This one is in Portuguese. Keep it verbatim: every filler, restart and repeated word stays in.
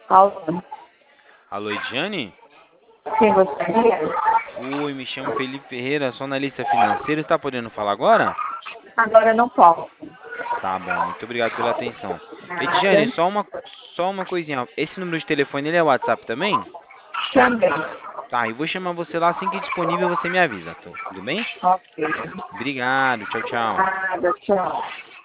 Alô? Alô, Ediane? Quem gostaria? Oi, me chamo Felipe Ferreira, sou analista financeiro. Está podendo falar agora? Agora não posso. Tá bom, muito obrigado pela atenção. Ediane, Nada. só uma, só uma coisinha. Esse número de telefone, ele é WhatsApp também? Também. Tá, eu vou chamar você lá assim que disponível, você me avisa, tu- tudo bem? Ok. Obrigado, tchau, tchau. Nada, tchau.